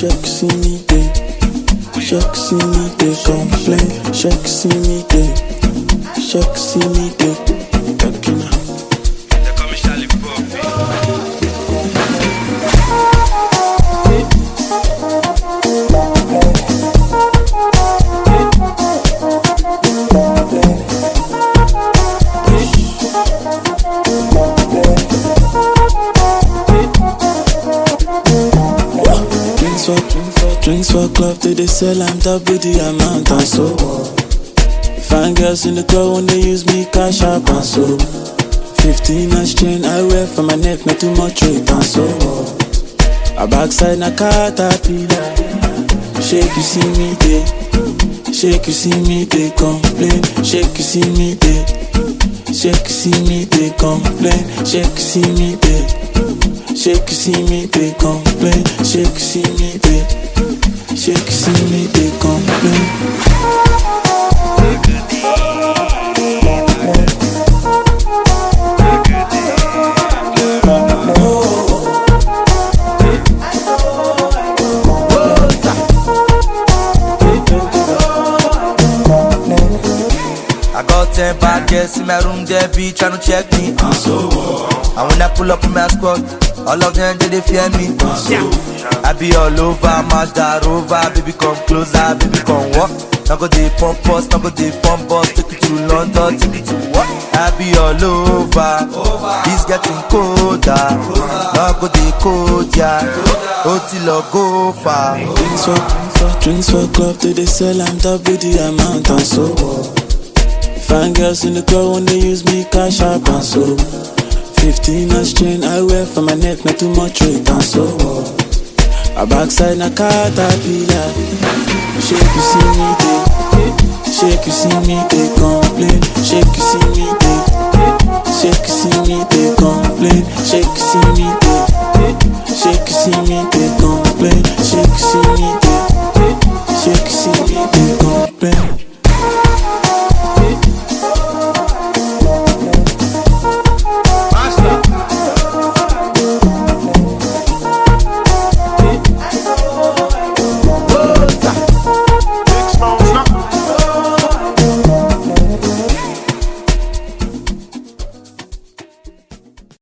Shake see me day. Shake see me day. Complain. Shake see me day. Shake see me day. Takina. They call me Charlie Poppy. Drinks for club till they sell and double the amount and so. Fine girls in the club when they use me cash up and so. 15 inch chain I wear for my neck, not too much weight and so. A backside na caterpillar. Shake you see me day. Shake you see me day complain. Shake you see me day. Shake you see me day complain. Shake you see me day. Shake you see me day complain. Shake you see me day. Shake you see me day complain. I got 10 bad girls in my room, they be tryna check me. And when I pull up in my squad, all of them they fear me. I be all over, match that rover. Baby come closer, baby come walk. Now go they pump us, now go they pump us. Take you to London, take you to what? I be all over, it's getting colder. Now go they cold, yeah. Till I go far. Drinks for club till they sell and double the amount and so. Fine girls in the club when they use me cash up and so. 15 inch chain I wear for my neck, not too much weight and so. A backside na caterpillar. Shake you see me day. Shake you see me day complain. Shake you see me day. Shake you see me day complain. Shake you see me day. Shake you see me day complain. Shake you see me day. Shake you see me day.